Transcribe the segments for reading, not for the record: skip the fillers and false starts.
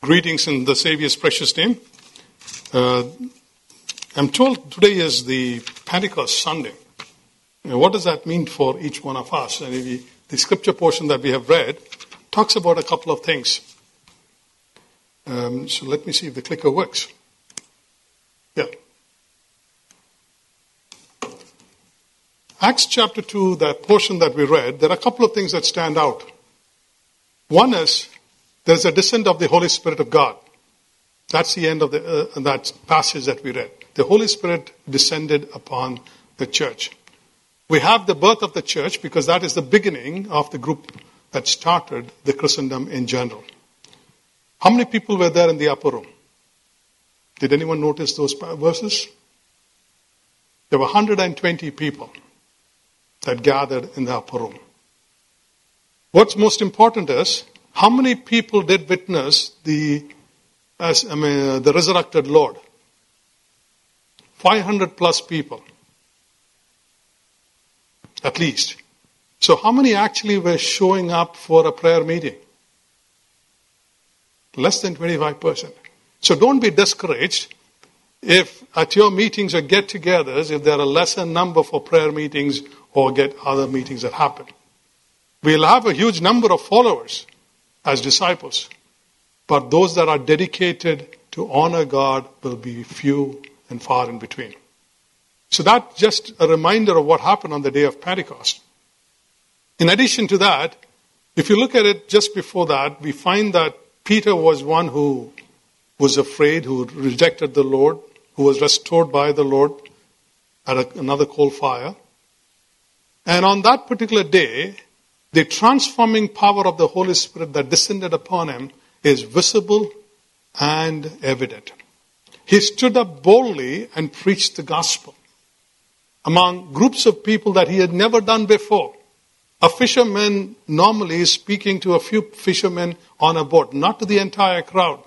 Greetings in the Savior's precious name. I'm told today is the Pentecost Sunday. What does that mean for each one of us? And the scripture portion that we have read talks about a couple of things. So let me see if the clicker works. Yeah. Acts chapter 2, that portion that we read, there are a couple of things that stand out. One is, there's a descent of the Holy Spirit of God. That's the end of that passage that we read. The Holy Spirit descended upon the church. We have the birth of the church because that is the beginning of the group that started the Christendom in general. How many people were there in the upper room? Did anyone notice those verses? There were 120 people that gathered in the upper room. What's most important is, how many people did witness the resurrected Lord? 500 plus people. At least. So how many actually were showing up for a prayer meeting? Less than 25%. So don't be discouraged if at your meetings or get-togethers, if there are a lesser number for prayer meetings or get other meetings that happen. We'll have a huge number of followers as disciples. But those that are dedicated to honor God will be few and far in between. So that's just a reminder of what happened on the day of Pentecost. In addition to that, if you look at it just before that, we find that Peter was one who was afraid, who rejected the Lord, who was restored by the Lord at another coal fire. And on that particular day, the transforming power of the Holy Spirit that descended upon him is visible and evident. He stood up boldly and preached the gospel among groups of people that he had never done before. A fisherman normally is speaking to a few fishermen on a boat, not to the entire crowd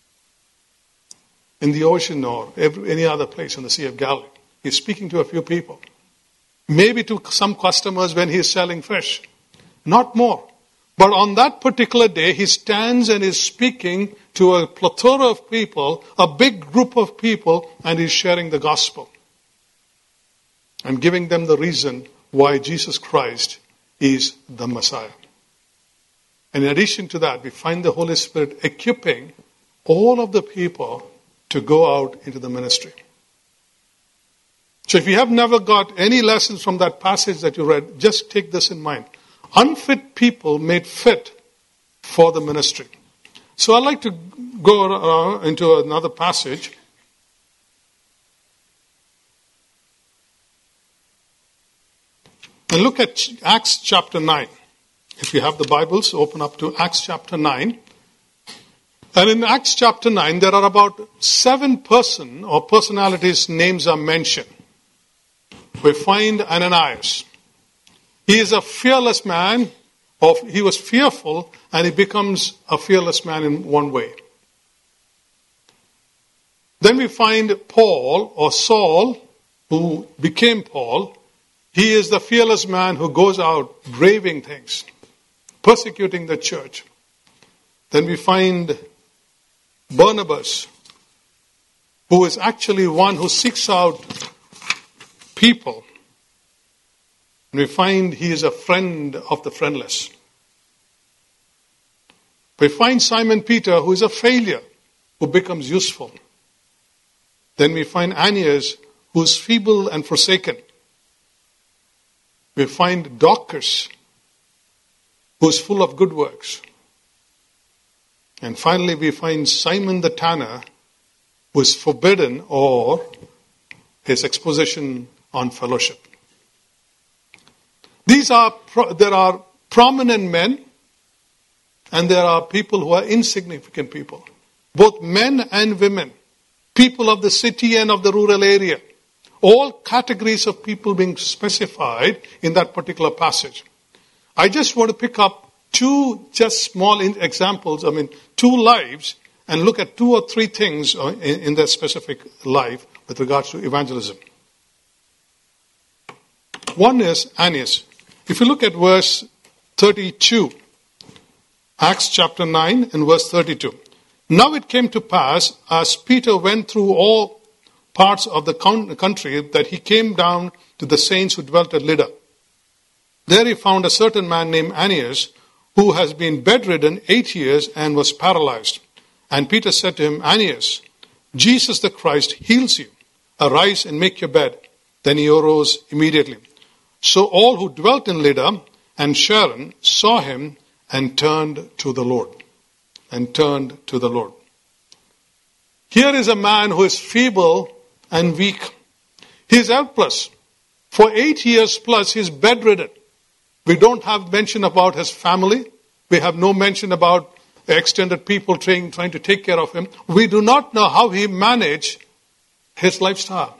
in the ocean or any other place in the Sea of Galilee. He's speaking to a few people. Maybe to some customers when he's selling fish. Not more. But on that particular day, he stands and is speaking to a plethora of people, a big group of people, and he's sharing the gospel. And giving them the reason why Jesus Christ is the Messiah. And in addition to that, we find the Holy Spirit equipping all of the people to go out into the ministry. So if you have never got any lessons from that passage that you read, just take this in mind. Unfit people made fit for the ministry. So I'd like to go into another passage. And look at Acts chapter 9. If you have the Bibles, open up to Acts chapter 9. And in Acts chapter 9, there are about 7 personalities' names are mentioned. We find Ananias. He is a fearless man. He was fearful, and he becomes a fearless man in one way. Then we find Paul, or Saul, who became Paul. He is the fearless man who goes out braving things, persecuting the church. Then we find Barnabas, who is actually one who seeks out people. And we find he is a friend of the friendless. We find Simon Peter, who is a failure, who becomes useful. Then we find Aeneas, who is feeble and forsaken. We find Dorcas, who is full of good works. And finally, we find Simon the tanner, who is forbidden, or his exposition on fellowship. There are prominent men, and there are people who are insignificant people. Both men and women. People of the city and of the rural area. All categories of people being specified in that particular passage. I just want to pick up 2 just small examples, 2 lives, and look at 2 or 3 things in their specific life with regards to evangelism. One is Aeneas. If you look at verse 32, Acts chapter 9 and verse 32. Now it came to pass, as Peter went through all parts of the country, that he came down to the saints who dwelt at Lydda. There he found a certain man named Aeneas, who has been bedridden 8 years and was paralyzed. And Peter said to him, Aeneas, Jesus the Christ heals you. Arise and make your bed. Then he arose immediately. So all who dwelt in Lydda and Sharon saw him and turned to the Lord. Here is a man who is feeble and weak. He is helpless. For 8 years plus, he is bedridden. We don't have mention about his family. We have no mention about extended people trying to take care of him. We do not know how he managed his lifestyle.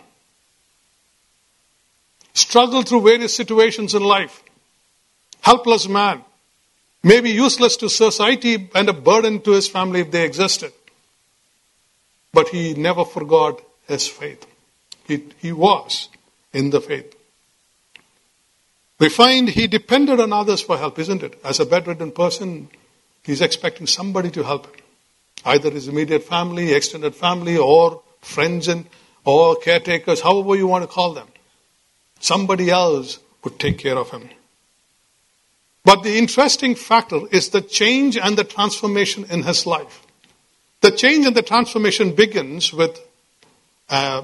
Struggled through various situations in life. Helpless man. Maybe useless to society and a burden to his family if they existed. But he never forgot his faith. He was in the faith. We find he depended on others for help, isn't it? As a bedridden person, he's expecting somebody to help him. Either his immediate family, extended family, or friends or caretakers, however you want to call them. Somebody else would take care of him. But the interesting factor is the change and the transformation in his life. The change and the transformation begins with a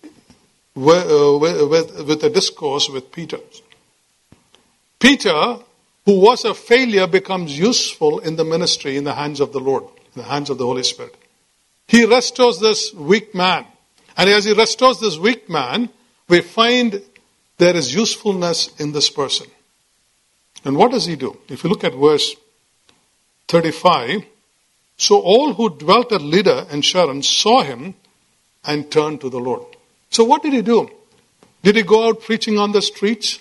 discourse with Peter. Peter, who was a failure, becomes useful in the ministry in the hands of the Lord, in the hands of the Holy Spirit. He restores this weak man. And as he restores this weak man, we find there is usefulness in this person. And what does he do? If you look at verse 35, so all who dwelt at Lydda and Sharon saw him and turned to the Lord. So what did he do? Did he go out preaching on the streets?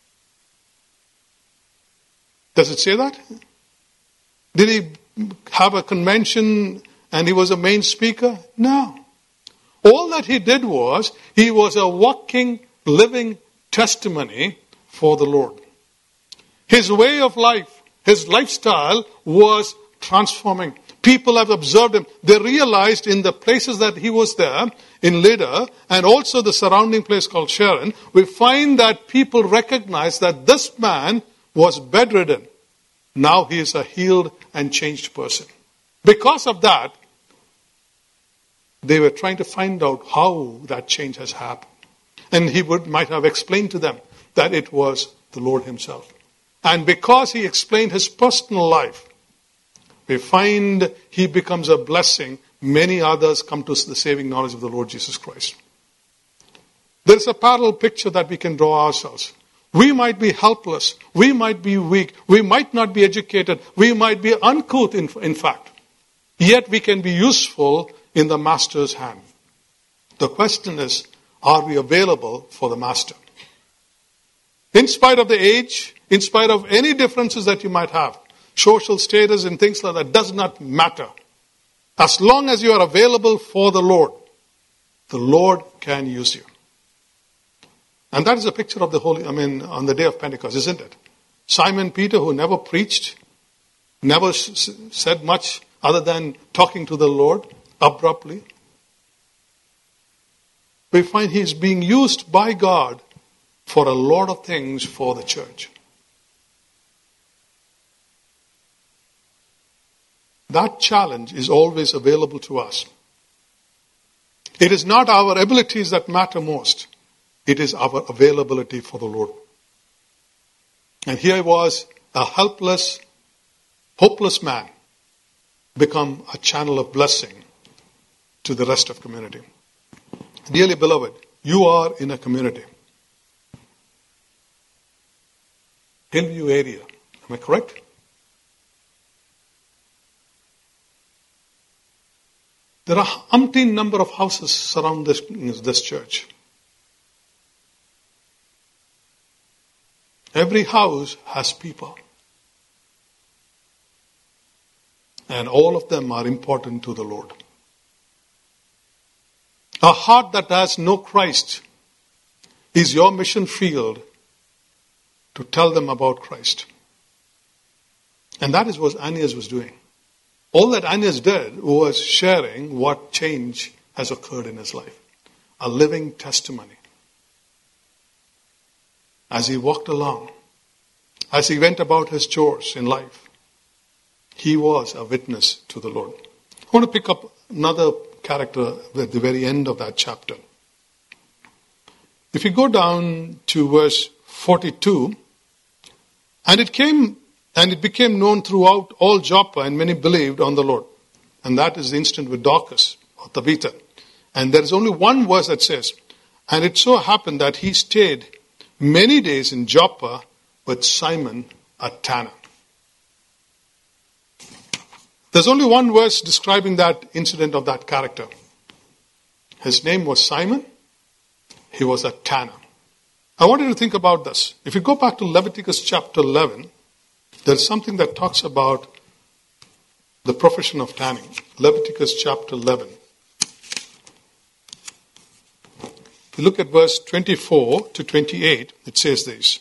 Does it say that? Did he have a convention and he was a main speaker? No. All that he did was, he was a walking, living testimony for the Lord. His way of life, his lifestyle was transforming. People have observed him. They realized in the places that he was there, in Lydda, and also the surrounding place called Sharon, we find that people recognize that this man was bedridden. Now he is a healed and changed person. Because of that, they were trying to find out how that change has happened. And he might have explained to them that it was the Lord himself. And because he explained his personal life, we find he becomes a blessing. Many others come to the saving knowledge of the Lord Jesus Christ. There's a parallel picture that we can draw ourselves. We might be helpless. We might be weak. We might not be educated. We might be uncouth, in fact. Yet we can be useful in the Master's hand. The question is, are we available for the Master? In spite of the age, in spite of any differences that you might have, social status and things like that does not matter. As long as you are available for the Lord can use you. And that is a picture of the on the day of Pentecost, isn't it? Simon Peter, who never preached, never said much other than talking to the Lord abruptly. We find he is being used by God for a lot of things for the church. That challenge is always available to us. It is not our abilities that matter most. It is our availability for the Lord. And here was a helpless, hopeless man become a channel of blessing to the rest of community. Dearly beloved, you are in a community. Hillview area. Am I correct? There are umpteen number of houses surround this church. Every house has people. And all of them are important to the Lord. A heart that has no Christ is your mission field to tell them about Christ. And that is what Aeneas was doing. All that Aeneas did was sharing what change has occurred in his life. A living testimony. As he walked along, as he went about his chores in life, he was a witness to the Lord. I want to pick up another character at the very end of that chapter. If you go down to verse 42, and it became known throughout all Joppa, and many believed on the Lord. And that is the instant with Dorcas, or Tabitha. And there is only one verse that says, and it so happened that he stayed many days in Joppa with Simon a tanner. There's only one verse describing that incident of that character. His name was Simon. He was a tanner. I want you to think about this. If you go back to Leviticus chapter 11, there's something that talks about the profession of tanning. Leviticus chapter 11. If you look at verse 24 to 28, it says this.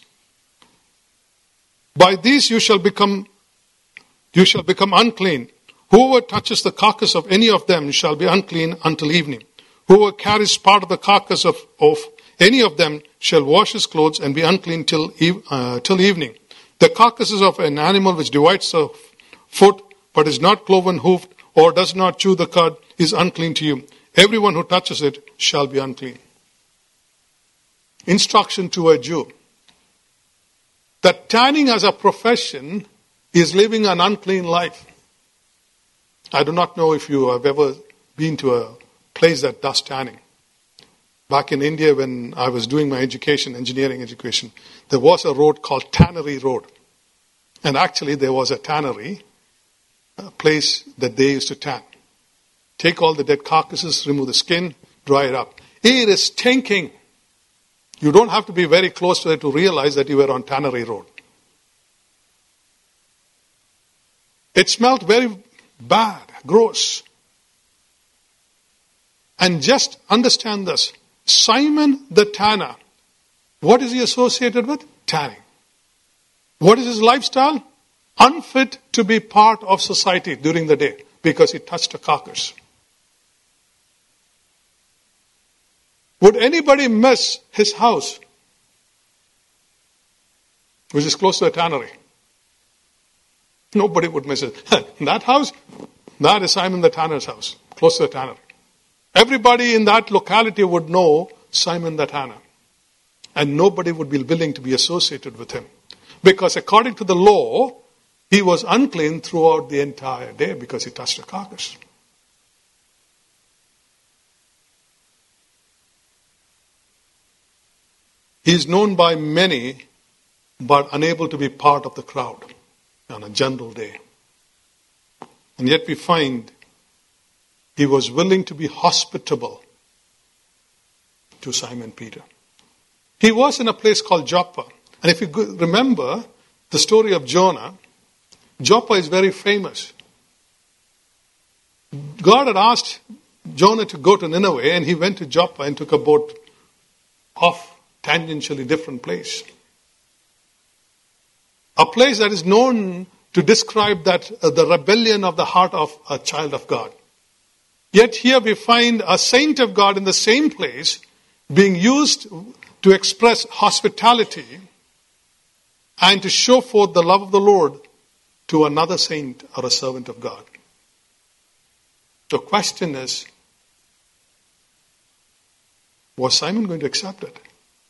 By these you shall become unclean. Whoever touches the carcass of any of them shall be unclean until evening. Whoever carries part of the carcass of any of them shall wash his clothes and be unclean till evening. The carcasses of an animal which divides the foot but is not cloven hoofed or does not chew the cud is unclean to you. Everyone who touches it shall be unclean. Instruction to a Jew. That tanning as a profession is living an unclean life. I do not know if you have ever been to a place that does tanning. Back in India when I was doing my engineering education, there was a road called Tannery Road. And actually there was a tannery, a place that they used to tan. Take all the dead carcasses, remove the skin, dry it up. It is stinking. You don't have to be very close to it to realize that you were on Tannery Road. It smelled very bad, gross. And just understand this. Simon the tanner, what is he associated with? Tanning. What is his lifestyle? Unfit to be part of society during the day because he touched a carcass. Would anybody miss his house, which is close to a tannery? Nobody would miss it. That house, that is Simon the tanner's house, close to the tannery. Everybody in that locality would know Simon the tanner. And nobody would be willing to be associated with him. Because according to the law, he was unclean throughout the entire day because he touched a carcass. He is known by many, but unable to be part of the crowd on a general day. And yet we find he was willing to be hospitable to Simon Peter. He was in a place called Joppa. And if you remember the story of Jonah, Joppa is very famous. God had asked Jonah to go to Nineveh, and he went to Joppa and took a boat off tangentially different place. A place that is known to describe that the rebellion of the heart of a child of God. Yet here we find a saint of God in the same place being used to express hospitality and to show forth the love of the Lord to another saint or a servant of God. The question is, was Simon going to accept it?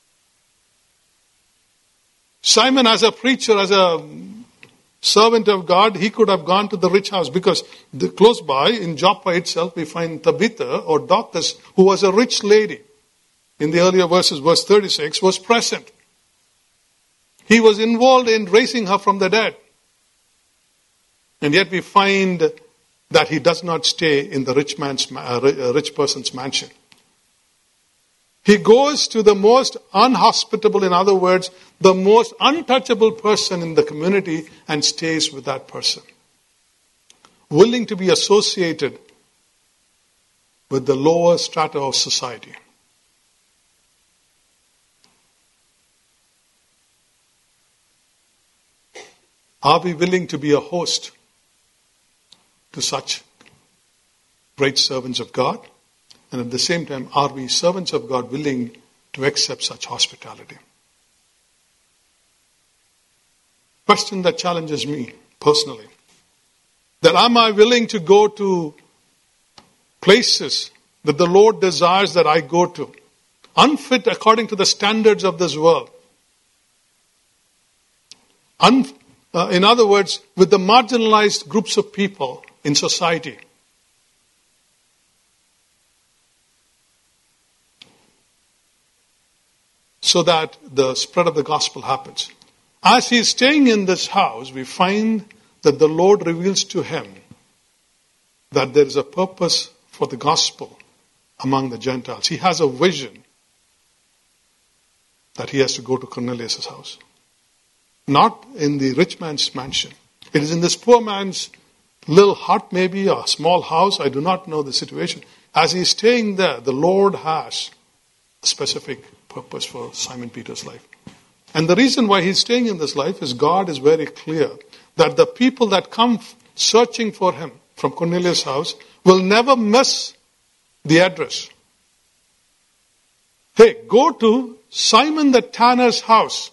Simon, as a preacher, as a servant of God, he could have gone to the rich house because close by in Joppa itself we find Tabitha or Dorcas, who was a rich lady. In the earlier verses, verse 36, was present. He was involved in raising her from the dead. And yet we find that he does not stay in the rich person's mansion. He goes to the most unhospitable, in other words, the most untouchable person in the community and stays with that person. Willing to be associated with the lower strata of society. Are we willing to be a host to such great servants of God? And at the same time, are we servants of God willing to accept such hospitality? Question that challenges me personally. That am I willing to go to places that the Lord desires that I go to, unfit according to the standards of this world? In other words, with the marginalized groups of people in society. So that the spread of the gospel happens. As he is staying in this house, we find that the Lord reveals to him that there is a purpose for the gospel among the Gentiles. He has a vision that he has to go to Cornelius' house. Not in the rich man's mansion. It is in this poor man's little hut, maybe, or small house. I do not know the situation. As he is staying there, the Lord has a specific purpose for Simon Peter's life. And the reason why he's staying in this life is God is very clear that the people that come searching for him from Cornelius' house will never miss the address. Hey, go to Simon the tanner's house.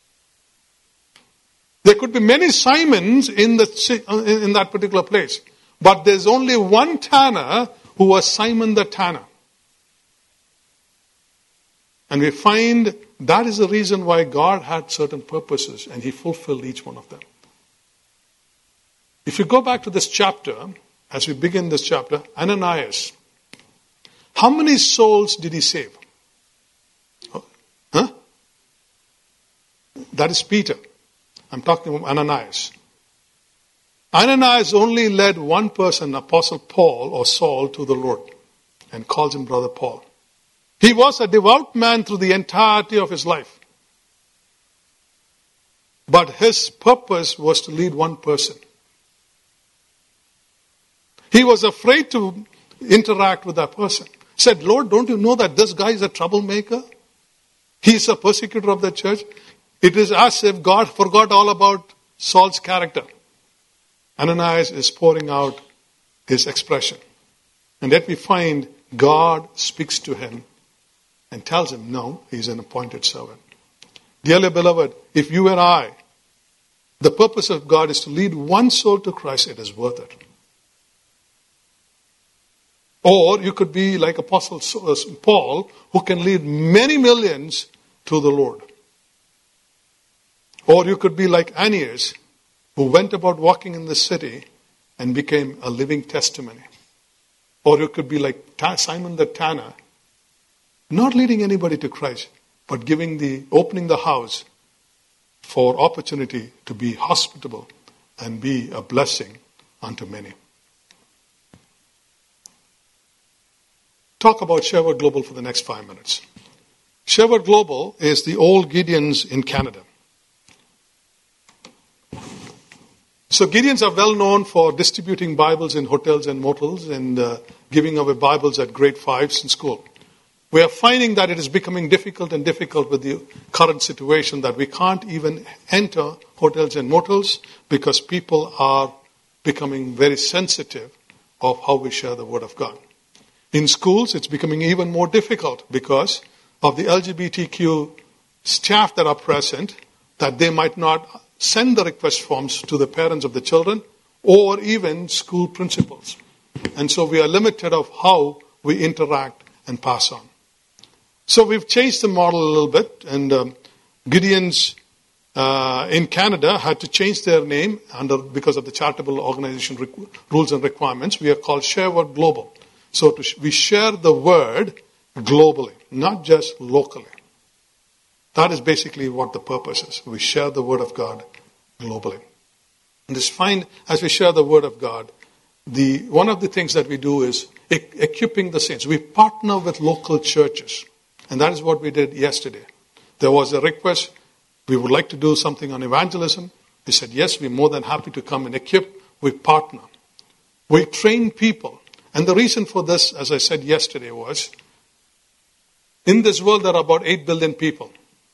There could be many Simons in that particular place. But there's only one tanner who was Simon the tanner. And we find that is the reason why God had certain purposes and he fulfilled each one of them. If you go back to this chapter, as we begin this chapter, Ananias, how many souls did he save? Huh? That is Peter. I'm talking about Ananias. Ananias only led one person, Apostle Paul or Saul, to the Lord and calls him Brother Paul. He was a devout man through the entirety of his life. But his purpose was to lead one person. He was afraid to interact with that person. He said, Lord, don't you know that this guy is a troublemaker? He's a persecutor of the church. It is as if God forgot all about Saul's character. Ananias is pouring out his expression. And yet we find God speaks to him and tells him, no, he's an appointed servant. Dearly beloved, if you and I, the purpose of God is to lead one soul to Christ, it is worth it. Or you could be like Apostle Paul, who can lead many millions to the Lord. Or you could be like Aeneas, who went about walking in the city and became a living testimony. Or you could be like Simon the tanner, not leading anybody to Christ, but opening the house for opportunity to be hospitable and be a blessing unto many. Talk about Sherwood Global for the next 5 minutes. Sherwood Global is the old Gideons in Canada. So Gideons are well known for distributing Bibles in hotels and motels and giving away Bibles at grade 5s in school. We are finding that it is becoming difficult with the current situation that we can't even enter hotels and motels because people are becoming very sensitive of how we share the Word of God. In schools, it's becoming even more difficult because of the LGBTQ staff that are present, that they might not send the request forms to the parents of the children or even school principals. And so we are limited of how we interact and pass on. So we've changed the model a little bit, and Gideons in Canada had to change their name because of the charitable organization rules and requirements. We are called Sherwood Global. So we share the word globally, not just locally. That is basically what the purpose is. We share the word of God globally. And just find, as we share the word of God, one of the things that we do is equipping the saints. We partner with local churches. And that is what we did yesterday. There was a request, we would like to do something on evangelism. We said, yes, we're more than happy to come and equip. We partner. We train people. And the reason for this, as I said yesterday, was in this world there are about 8 billion people.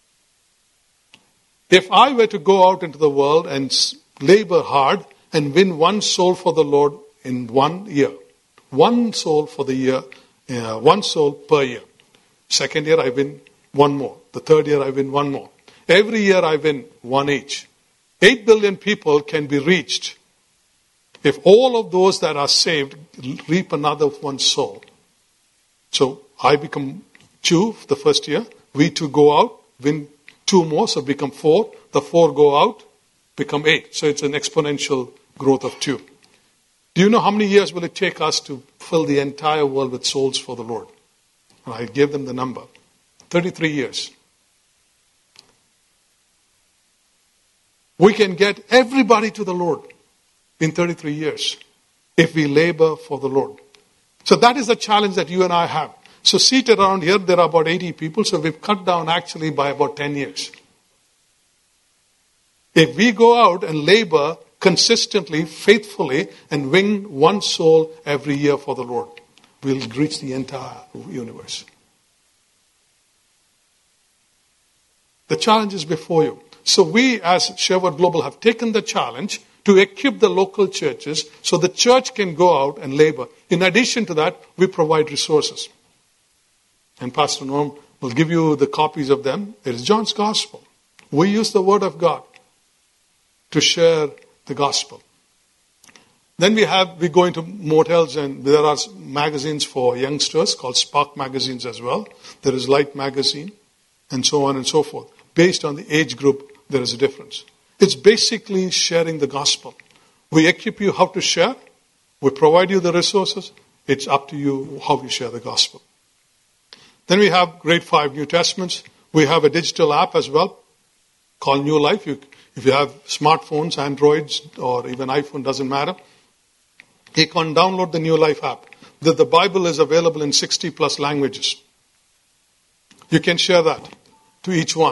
If I were to go out into the world and labor hard and win one soul for the Lord in 1 year. 1 soul for the year, 1 soul per year. Second year I win 1 more. The third year I win 1 more. Every year I win 1 each. 8 billion people can be reached if all of those that are saved reap another 1 soul. So I become 2 the first year. We 2 go out, win 2 more, so become 4. The 4 go out, become 8. So it's an exponential growth of 2. Do you know how many years will it take us to fill the entire world with souls for the Lord? I gave them the number. 33 years. We can get everybody to the Lord in 33 years if we labor for the Lord. So that is the challenge that you and I have. So seated around here, there are about 80 people, so we've cut down actually by about 10 years. If we go out and labor consistently, faithfully, and win 1 soul every year for the Lord, we'll reach the entire universe. The challenge is before you. So we as Sherwood Global have taken the challenge to equip the local churches so the church can go out and labor. In addition to that, we provide resources. And Pastor Norm will give you the copies of them. It is John's Gospel. We use the Word of God to share the Gospel. Then we go into motels, and there are magazines for youngsters called Spark magazines as well. There is Light magazine, and so on and so forth. Based on the age group, there is a difference. It's basically sharing the gospel. We equip you how to share. We provide you the resources. It's up to you how you share the gospel. Then we have grade 5 New Testaments. We have a digital app as well called New Life. If you have smartphones, Androids, or even iPhone, doesn't matter. You can download the New Life app. The Bible is available in 60 plus languages. You can share that to each one.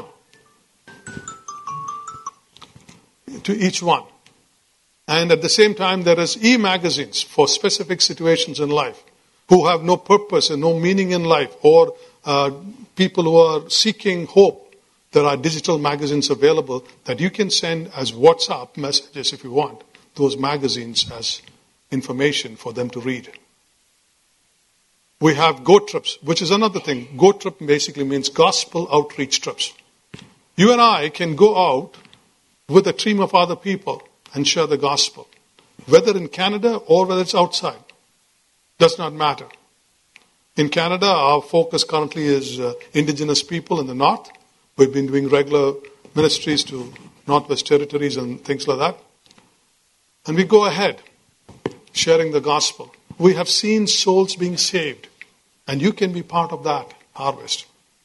And at the same time, there is e-magazines for specific situations in life, who have no purpose and no meaning in life, or people who are seeking hope. There are digital magazines available that you can send as WhatsApp messages if you want, those magazines as information for them to read. We have Go Trips, which is another thing. Go Trip basically means gospel outreach trips. You and I can go out with a team of other people and share the gospel, whether in Canada or whether it's outside. Does not matter. In Canada, our focus currently is indigenous people in the north. We've been doing regular ministries to Northwest Territories and things like that. And we go ahead, sharing the gospel. We have seen souls being saved, and you can be part of that harvest.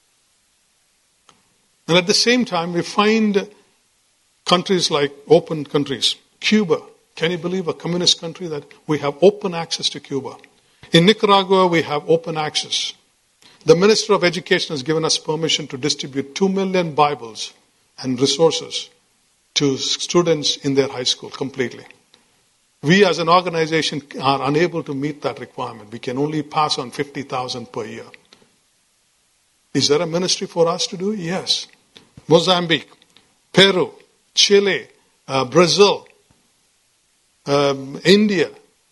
And at the same time, we find countries like open countries. Cuba, can you believe a communist country that we have open access to Cuba? In Nicaragua, we have open access. The Minister of Education has given us permission to distribute 2 million Bibles and resources to students in their high school completely. We as an organization are unable to meet that requirement. We can only pass on 50,000 per year. Is there a ministry for us to do? Yes. Mozambique, Peru, Chile, Brazil, India.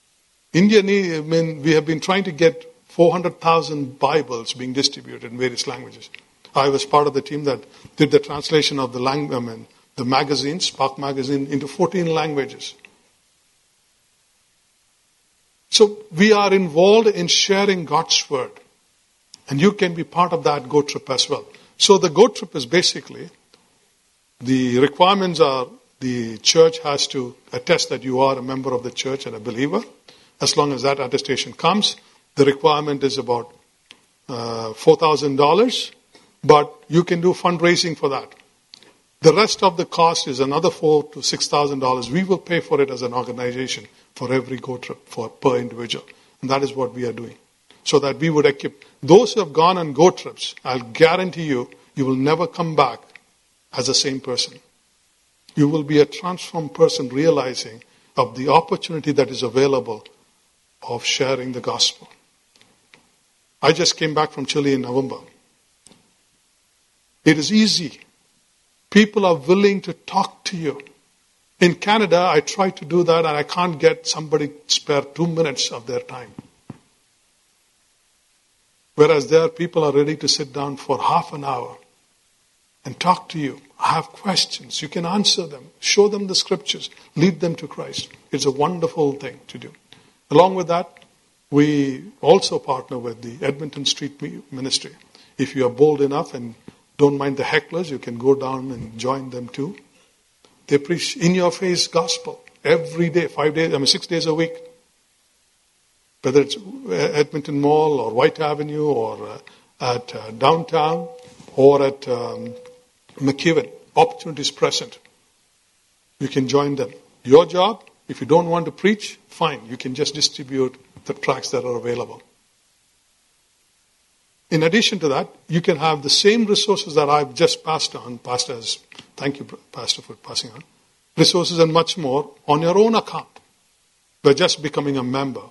We have been trying to get 400,000 Bibles being distributed in various languages. I was part of the team that did the translation of the magazine, Spark magazine, into 14 languages. So we are involved in sharing God's word. And you can be part of that Go Trip as well. So the Go Trip is basically, the requirements are the church has to attest that you are a member of the church and a believer. As long as that attestation comes, the requirement is about $4,000, but you can do fundraising for that. The rest of the cost is another $4,000 to $6,000. We will pay for it as an organization for every Go Trip per individual. And that is what we are doing. So that we would equip those who have gone on Go Trips. I'll guarantee you, you will never come back as the same person. You will be a transformed person realizing of the opportunity that is available of sharing the gospel. I just came back from Chile in November. It is easy. People are willing to talk to you. In Canada, I try to do that and I can't get somebody spare 2 minutes of their time. Whereas there, people are ready to sit down for half an hour and talk to you, have questions. You can answer them, show them the scriptures, lead them to Christ. It's a wonderful thing to do. Along with that, we also partner with the Edmonton Street Ministry. If you are bold enough and don't mind the hecklers, you can go down and join them too. They preach in-your-face gospel every day, 6 days a week. Whether it's Edmonton Mall or White Avenue or at downtown or at McEwen, opportunities present. You can join them. Your job, if you don't want to preach, fine. You can just distribute the tracts that are available. In addition to that, you can have the same resources that I've just passed on. Thank you, Pastor, for passing on. Resources and much more on your own account by just becoming a member.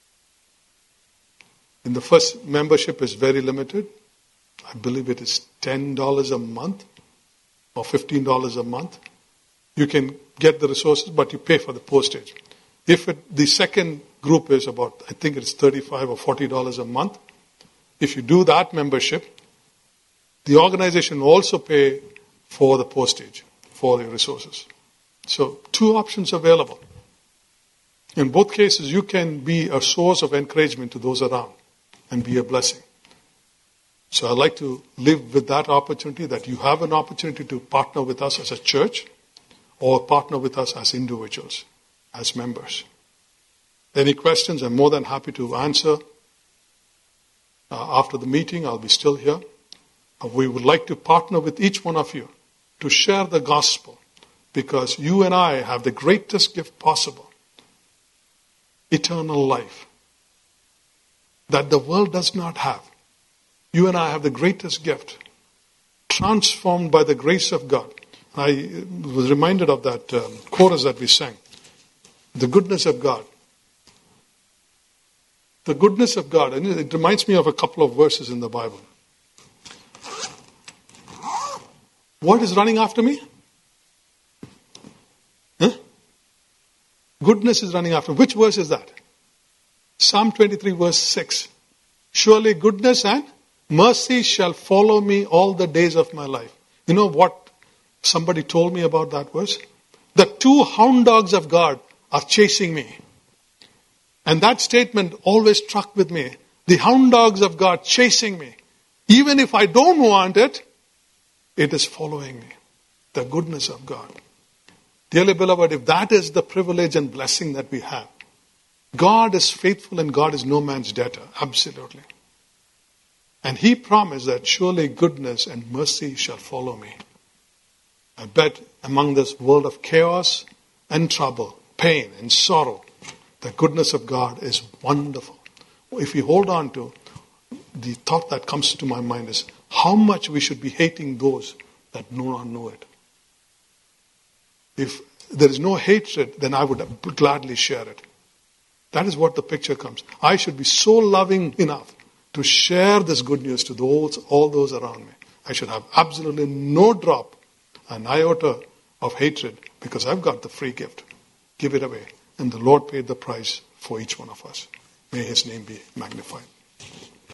In the first membership is very limited. I believe it is $10 a month or $15 a month. You can get the resources, but you pay for the postage. The second group is about, I think it's $35 or $40 a month. If you do that membership, the organization will also pay for the postage, for the resources. So 2 options available. In both cases, you can be a source of encouragement to those around and be a blessing. So I'd like to live with that opportunity, that you have an opportunity to partner with us as a church or partner with us as individuals, as members. Any questions, I'm more than happy to answer. After the meeting, I'll be still here. We would like to partner with each one of you to share the gospel, because you and I have the greatest gift possible, eternal life, that the world does not have. You and I have the greatest gift, transformed by the grace of God. I was reminded of that chorus that we sang, the goodness of God. The goodness of God, and it reminds me of a couple of verses in the Bible. What is running after me? Huh? Goodness is running after me. Which verse is that? Psalm 23 verse 6. Surely goodness and mercy shall follow me all the days of my life. You know what somebody told me about that verse? The 2 hound dogs of God are chasing me. And that statement always struck with me. The hound dogs of God chasing me. Even if I don't want it, it is following me. The goodness of God. Dearly beloved, if that is the privilege and blessing that we have, God is faithful and God is no man's debtor. Absolutely. And He promised that surely goodness and mercy shall follow me. I bet among this world of chaos and trouble, pain and sorrow, the goodness of God is wonderful. If we hold on to, the thought that comes to my mind is how much we should be hating those that do not know it. If there is no hatred, then I would gladly share it. That is what the picture comes. I should be so loving enough to share this good news to all those around me. I should have absolutely no drop, an iota of hatred, because I've got the free gift. Give it away. And the Lord paid the price for each one of us. May His name be magnified.